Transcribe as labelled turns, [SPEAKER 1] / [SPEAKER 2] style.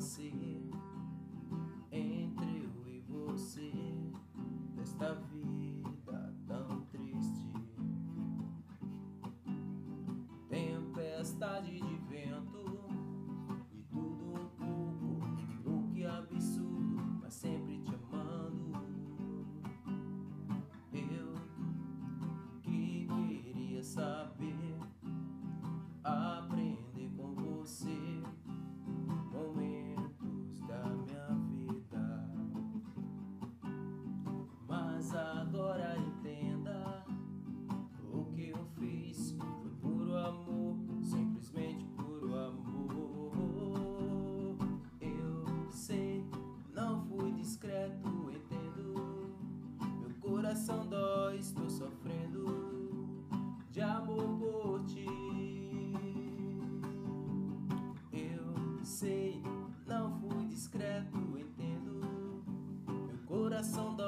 [SPEAKER 1] nascer entre eu e você, desta vida tão triste. Tempestade de vento e tudo um pouco, o que absurdo, mas sempre te amando. Eu que queria saber, aprender com você momentos da minha vida. Mas agora entenda, o que eu fiz foi puro amor, simplesmente puro amor. Eu sei, não fui discreto, entendo. Meu coração dói, estou sofrendo de amor por ti. Eu sei, não fui discreto, entendo. Meu coração dói.